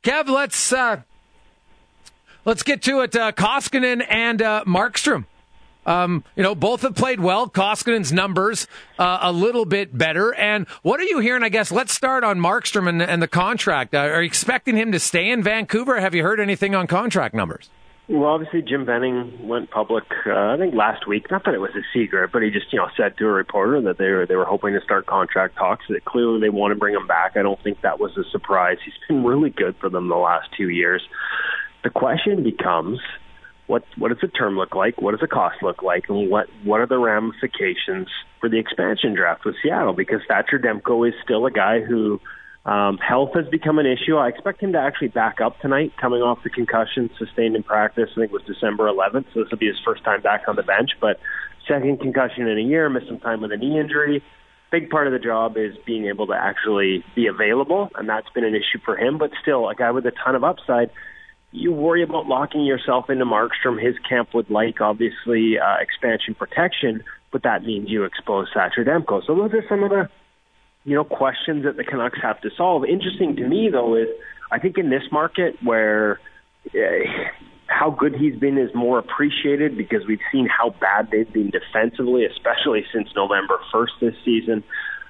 Kev, let's get to it. Koskinen and Markstrom. Both have played well. Koskinen's numbers a little bit better. And what are you hearing? I guess let's start on Markstrom and the contract. Are you expecting him to stay in Vancouver? Have you heard anything on contract numbers? Well, obviously, Jim Benning went public, I think last week. Not that it was a secret, but he just, said to a reporter that they were hoping to start contract talks. That clearly they want to bring him back. I don't think that was a surprise. He's been really good for them the last 2 years. The question becomes, what does the term look like? What does the cost look like? And what are the ramifications for the expansion draft with Seattle? Because Thatcher Demko is still a guy who health has become an issue. I expect him to actually back up tonight, coming off the concussion sustained in practice. I think it was December 11th, so this will be his first time back on the bench. But second concussion in a year, missed some time with a knee injury. Big part of the job is being able to actually be available, and that's been an issue for him. But still, a guy with a ton of upside. You worry about locking yourself into Markstrom. His camp would like, obviously, expansion protection, but that means you expose Thatcher Demko. So those are some of the questions that the Canucks have to solve. Interesting to me, though, is I think in this market where how good he's been is more appreciated because we've seen how bad they've been defensively, especially since November 1st this season.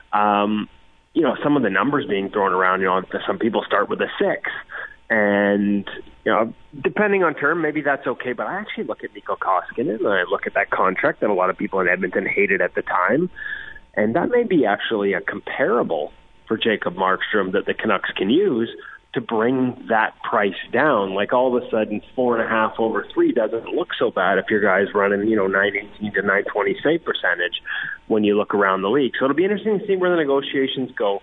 Some of the numbers being thrown around, some people start with a 6. And, depending on term, maybe that's okay. But I actually look at Mikko Koskinen and I look at that contract that a lot of people in Edmonton hated at the time. And that may be actually a comparable for Jacob Markstrom that the Canucks can use to bring that price down. Like all of a sudden, 4.5 over 3 doesn't look so bad if your guy's running, 918 to 920 save percentage when you look around the league. So it'll be interesting to see where the negotiations go.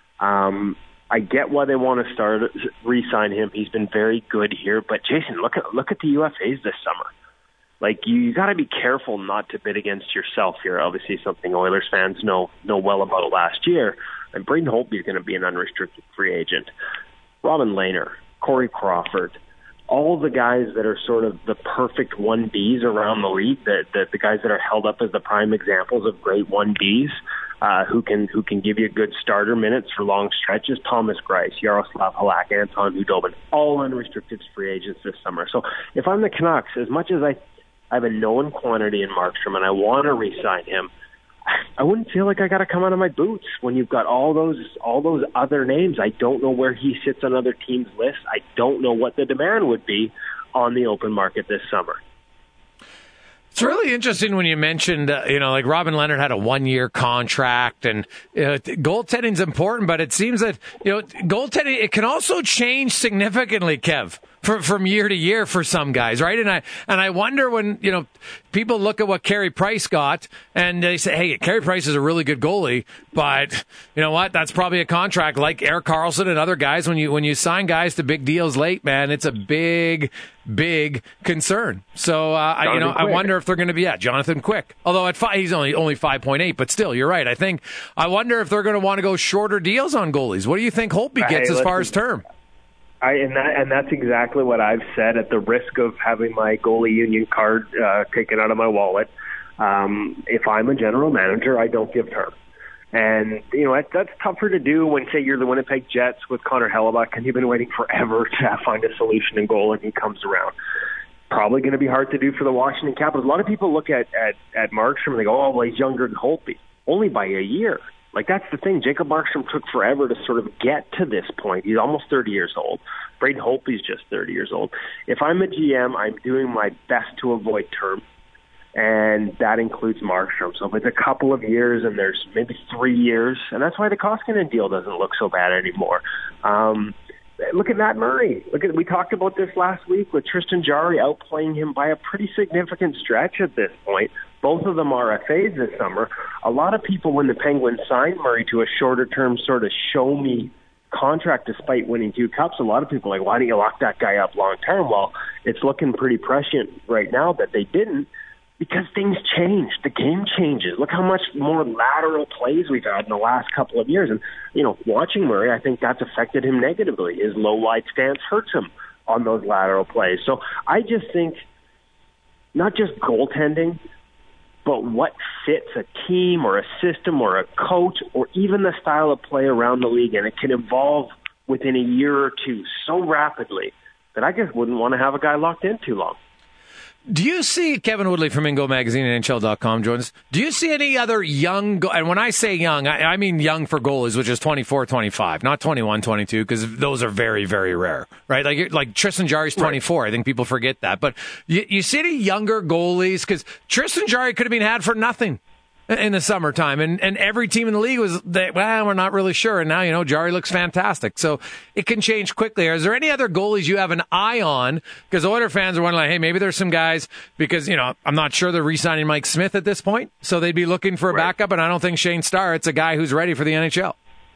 I get why they want to re-sign him. He's been very good here. But Jason, look at the UFAs this summer. Like, you got to be careful not to bid against yourself here. Obviously, something Oilers fans know well about last year. And Braden Holtby is going to be an unrestricted free agent. Robin Lehner, Corey Crawford, all the guys that are sort of the perfect 1Bs around the league, the guys that are held up as the prime examples of great 1Bs, who can give you good starter minutes for long stretches. Thomas Greiss, Yaroslav Halak, Anton Hudobin, all unrestricted free agents this summer. So if I'm the Canucks, as much as I have a known quantity in Markstrom and I want to re-sign him, I wouldn't feel like I got to come out of my boots when you've got all those other names. I don't know where he sits on other teams' lists. I don't know what the demand would be on the open market this summer. It's really interesting when you mentioned, like Robin Lehner had a 1-year contract, and goaltending's important, but it seems that, goaltending, it can also change significantly, Kev, from year to year for some guys, right? And I wonder when, people look at what Carey Price got and they say, hey, Carey Price is a really good goalie, but you know what? That's probably a contract like Erik Karlsson and other guys. When you sign guys to big deals late, man, it's a big concern. So, I wonder if they're going to be Jonathan Quick. Although at 5, he's only 5.8, but still, you're right. I wonder if they're going to want to go shorter deals on goalies. What do you think Holtby gets as far as term? And that's exactly what I've said, at the risk of having my goalie union card taken out of my wallet. If I'm a general manager, I don't give term. And, that's tougher to do when, say, you're the Winnipeg Jets with Connor Hellebuyck, and you've been waiting forever to find a solution in goal, and he comes around. Probably going to be hard to do for the Washington Capitals. A lot of people look at Markstrom and they go, well, he's younger than Holtby. Only by a year. Like, that's the thing. Jacob Markstrom took forever to sort of get to this point. He's almost 30 years old. Braden Holtby's just 30 years old. If I'm a GM, I'm doing my best to avoid term, and that includes Markstrom. So if it's a couple of years and there's maybe 3 years, and that's why the Koskinen deal doesn't look so bad anymore. Look at Matt Murray. We talked about this last week with Tristan Jarry outplaying him by a pretty significant stretch at this point. Both of them are RFAs this summer. A lot of people, when the Penguins signed Murray to a shorter-term sort of show-me contract despite winning 2 cups, a lot of people are like, why do you lock that guy up long-term? Well, it's looking pretty prescient right now that they didn't, because things change. The game changes. Look how much more lateral plays we've had in the last couple of years. And, watching Murray, I think that's affected him negatively. His low-wide stance hurts him on those lateral plays. So I just think not just goaltending, but what fits a team or a system or a coach or even the style of play around the league. And it can involve within a year or two so rapidly that I just wouldn't want to have a guy locked in too long. Do you see, Kevin Woodley from Ingo Magazine and NHL.com joins us, do you see any other young, and when I say young, I mean young for goalies, which is 24, 25, not 21, 22, because those are very, very rare, right? Like Tristan Jarry's 24. Right. I think people forget that. But you see any younger goalies, because Tristan Jarry could have been had for nothing in the summertime, and every team in the league was, we're not really sure. And now, Jarry looks fantastic. So it can change quickly. Is there any other goalies you have an eye on? Because Oilers fans are wondering, hey, maybe there's some guys, because, I'm not sure they're re-signing Mike Smith at this point. So they'd be looking for a backup, and I don't think Shane Starrett's a guy who's ready for the NHL.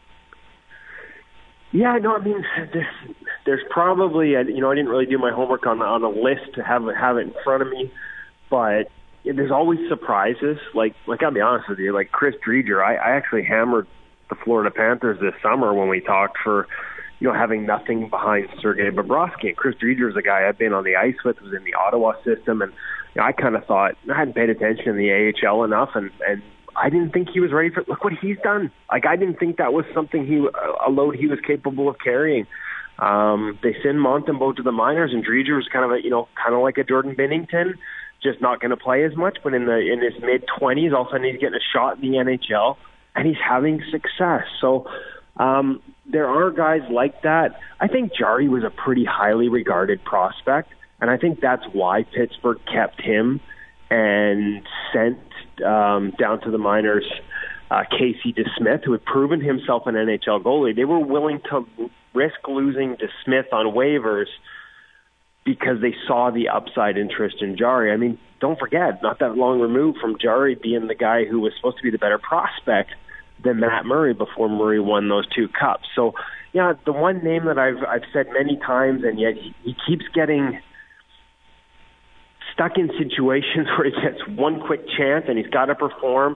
Yeah, no, I mean, there's probably, I didn't really do my homework on a list to have it in front of me, but there's always surprises. Like I'll be honest with you, like Chris Driedger, I actually hammered the Florida Panthers this summer when we talked for, having nothing behind Sergei Bobrovsky. And Chris Driedger is a guy I've been on the ice with, was in the Ottawa system, and I kind of thought, I hadn't paid attention in the AHL enough, and I didn't think he was ready for. Look what he's done. Like, I didn't think that was something a load he was capable of carrying. They send Montembeault to the minors, and Driedger was kind of like a Jordan Binnington, just not going to play as much, but in his mid-20s, all of a sudden he's getting a shot in the NHL, and he's having success. So there are guys like that. I think Jarry was a pretty highly regarded prospect, and I think that's why Pittsburgh kept him and sent down to the minors Casey DeSmith, who had proven himself an NHL goalie. They were willing to risk losing DeSmith on waivers because they saw the upside interest in Jarry. I mean, don't forget, not that long removed from Jarry being the guy who was supposed to be the better prospect than Matt Murray before Murray won those 2 cups. So, yeah, the one name that I've said many times, and yet he keeps getting stuck in situations where he gets one quick chance and he's got to perform.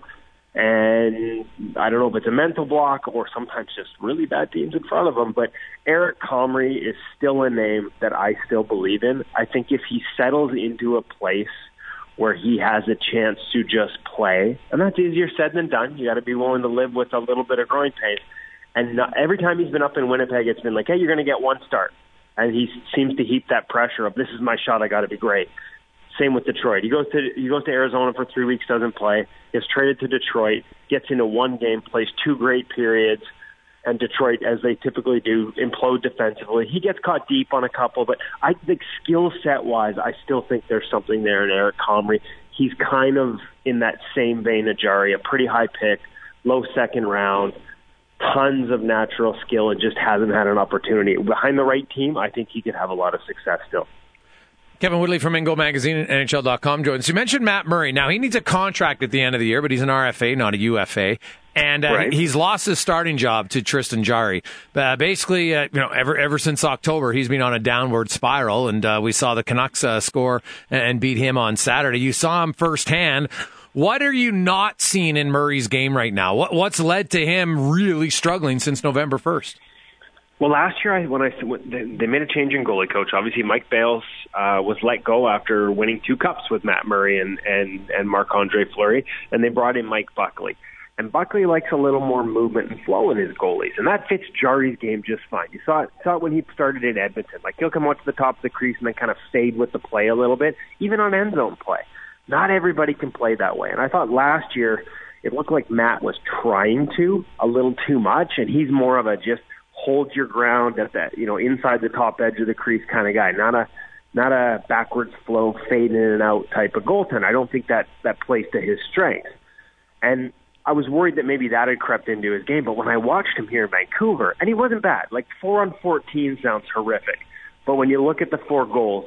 And I don't know if it's a mental block or sometimes just really bad teams in front of him, but Eric Comrie is still a name that I still believe in. I think if he settles into a place where he has a chance to just play, and that's easier said than done. You got to be willing to live with a little bit of groin pain. And every time he's been up in Winnipeg, it's been like, hey, you're going to get one start. And he seems to heap that pressure of, this is my shot, I got to be great. Same with Detroit. He goes to Arizona for 3 weeks, doesn't play, gets traded to Detroit, gets into one game, plays 2 great periods, and Detroit, as they typically do, implode defensively. He gets caught deep on a couple, but I think skill set-wise, I still think there's something there in Eric Comrie. He's kind of in that same vein of Jarry, a pretty high pick, low second round, tons of natural skill, and just hasn't had an opportunity. Behind the right team, I think he could have a lot of success still. Kevin Woodley from Ingo Magazine and NHL.com joins. You mentioned Matt Murray. Now, he needs a contract at the end of the year, but he's an RFA, not a UFA. And he's lost his starting job to Tristan Jarry. Basically, ever since October, he's been on a downward spiral, and we saw the Canucks score and beat him on Saturday. You saw him firsthand. What are you not seeing in Murray's game right now? What's led to him really struggling since November 1st? Well, last year they made a change in goalie coach. Obviously, Mike Bales was let go after winning 2 cups with Matt Murray and Marc-Andre Fleury, and they brought in Mike Buckley. And Buckley likes a little more movement and flow in his goalies, and that fits Jarry's game just fine. You saw it when he started in Edmonton. Like, he'll come out to the top of the crease and then kind of fade with the play a little bit, even on end zone play. Not everybody can play that way. And I thought last year it looked like Matt was trying to a little too much, and he's more of a just hold your ground at that, inside the top edge of the crease kind of guy, not a backwards flow, fade in and out type of goaltender. I don't think that plays to his strength. And I was worried that maybe that had crept into his game, but when I watched him here in Vancouver, and he wasn't bad, like 4 on 14 sounds horrific, but when you look at the 4 goals,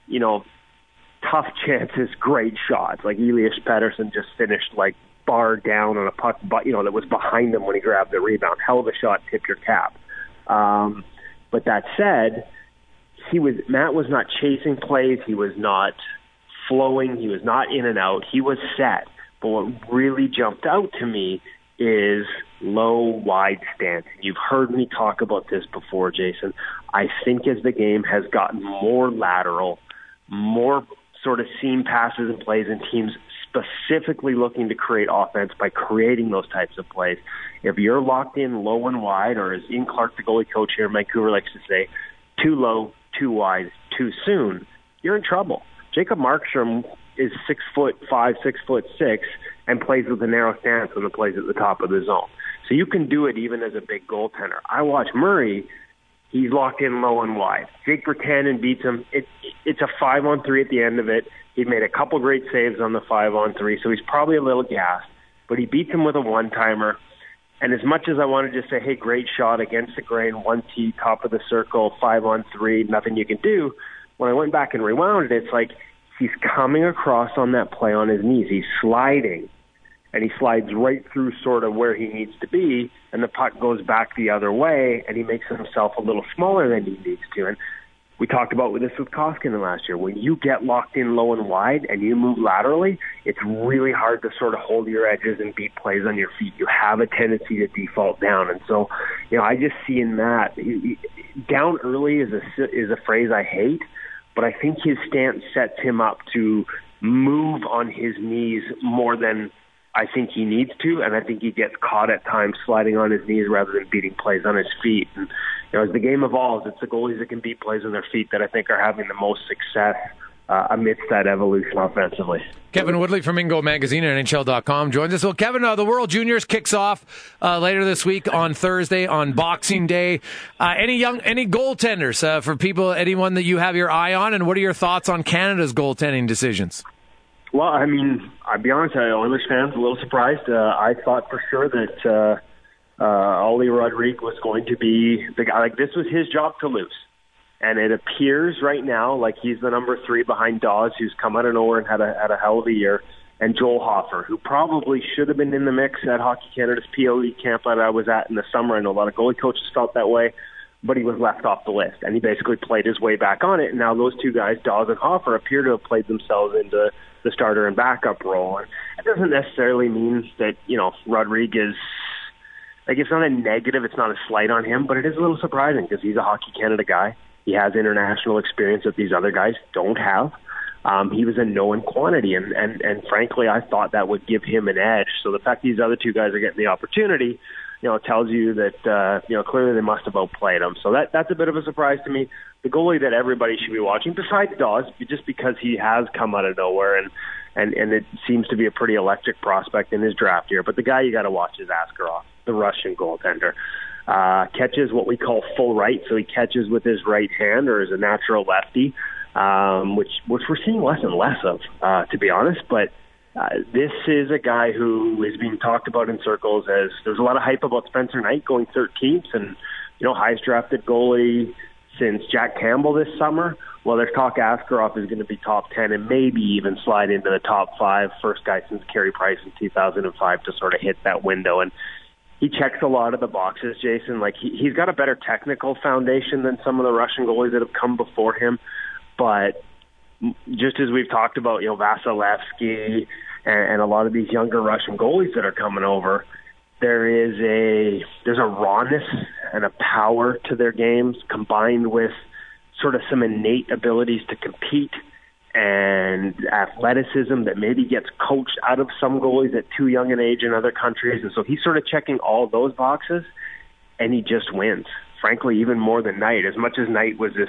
tough chances, great shots, like Elias Pettersson just finished like bar down on a puck, but that was behind him when he grabbed the rebound. Hell of a shot, tip your cap. But that said, Matt was not chasing plays. He was not flowing. He was not in and out. He was set. But what really jumped out to me is low, wide stance. You've heard me talk about this before, Jason. I think as the game has gotten more lateral, more sort of seam passes and plays, and teams specifically looking to create offense by creating those types of plays. If you're locked in low and wide, or as Ian Clark, the goalie coach here in Vancouver, likes to say, too low, too wide, too soon, you're in trouble. Jacob Markstrom is 6'5", 6'6", and plays with a narrow stance when it plays at the top of the zone. So you can do it even as a big goaltender. I watch Murray. He's locked in low and wide. Jake Virtanen beats him. It's a 5-on-3 at the end of it. He made a couple great saves on the 5-on-3, so he's probably a little gassed. But he beats him with a one-timer. And as much as I want to just say, hey, great shot against the grain, 1T, top of the circle, 5-on-3, nothing you can do, when I went back and rewound it, it's like he's coming across on that play on his knees. He's sliding. And he slides right through sort of where he needs to be, and the puck goes back the other way, and he makes himself a little smaller than he needs to. And we talked about this with Koskinen last year. When you get locked in low and wide and you move laterally, it's really hard to sort of hold your edges and beat plays on your feet. You have a tendency to default down. And so, I just see in that, down early is a phrase I hate, but I think his stance sets him up to move on his knees more than I think he needs to, and I think he gets caught at times sliding on his knees rather than beating plays on his feet. And as the game evolves, it's the goalies that can beat plays on their feet that I think are having the most success amidst that evolution offensively. Kevin Woodley from Ingo Magazine and NHL.com joins us. Well, Kevin, the World Juniors kicks off later this week on Thursday on Boxing Day. Any goaltenders for people, anyone that you have your eye on, and what are your thoughts on Canada's goaltending decisions? Well, I mean, I'll be honest, Oilers fans a little surprised. I thought for sure that Ollie Rodrigue was going to be the guy. Like, this was his job to lose. And it appears right now like he's the number 3 behind Dawes, who's come out of nowhere and had a hell of a year, and Joel Hofer, who probably should have been in the mix at Hockey Canada's POE camp that I was at in the summer. I know a lot of goalie coaches felt that way, but he was left off the list. And he basically played his way back on it. And now those two guys, Dawes and Hofer, appear to have played themselves into the starter and backup role. And it doesn't necessarily mean that, Rodrigue is, like, it's not a negative, it's not a slight on him, but it is a little surprising because he's a Hockey Canada guy. He has international experience that these other guys don't have. He was a known quantity, and frankly, I thought that would give him an edge. So the fact these other two guys are getting the opportunity, it tells you that, clearly they must have outplayed him. So that's a bit of a surprise to me. The goalie that everybody should be watching, besides Dawes, just because he has come out of nowhere, and it seems to be a pretty electric prospect in his draft year. But the guy you got to watch is Askarov, the Russian goaltender. Catches what we call full right, so he catches with his right hand or is a natural lefty, which we're seeing less and less of, to be honest. But this is a guy who is being talked about in circles as there's a lot of hype about Spencer Knight going 13th and, highest drafted goalie since Jack Campbell this summer. Well, there's talk Askarov is going to be top 10 and maybe even slide into the top 5, first guy since Carey Price in 2005 to sort of hit that window. And he checks a lot of the boxes, Jason. Like, he's got a better technical foundation than some of the Russian goalies that have come before him. But just as we've talked about, Vasilevsky and a lot of these younger Russian goalies that are coming over, there's a rawness and a power to their games combined with sort of some innate abilities to compete and athleticism that maybe gets coached out of some goalies at too young an age in other countries. And so he's sort of checking all those boxes, and he just wins. Frankly, even more than Knight. As much as Knight was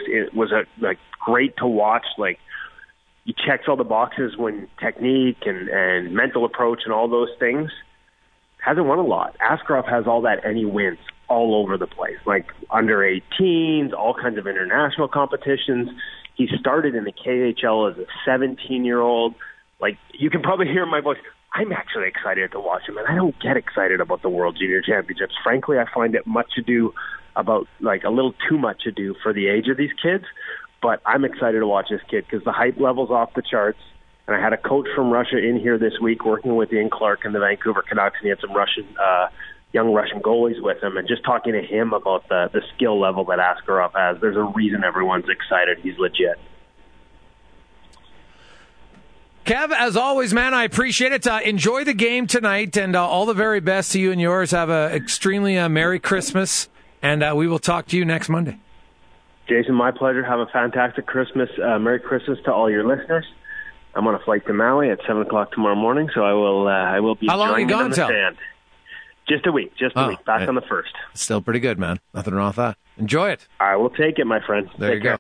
great to watch, like, he checks all the boxes when technique and mental approach and all those things. Hasn't won a lot. Askarov has all that, and he wins all over the place, like under 18s, all kinds of international competitions. He started in the KHL as a 17-year-old. Like, you can probably hear in my voice, I'm actually excited to watch him, and I don't get excited about the World Junior Championships. Frankly, I find it much ado about, like, a little too much ado for the age of these kids, but I'm excited to watch this kid because the hype level's off the charts. And I had a coach from Russia in here this week working with Ian Clark and the Vancouver Canucks, and he had some young Russian goalies with him, and just talking to him about the skill level that Askarov has, there's a reason everyone's excited. He's legit. Kev, as always, man, I appreciate it. Enjoy the game tonight, and all the very best to you and yours. Have an extremely Merry Christmas, and we will talk to you next Monday. Jason, my pleasure. Have a fantastic Christmas. Merry Christmas to all your listeners. I'm on a flight to Maui at 7:00 tomorrow morning, so I will be. How long are you joining gone in the till? sand. Just a week. Back on the 1st. Still pretty good, man. Nothing wrong with that. Enjoy it. I will take it, my friend. There you go.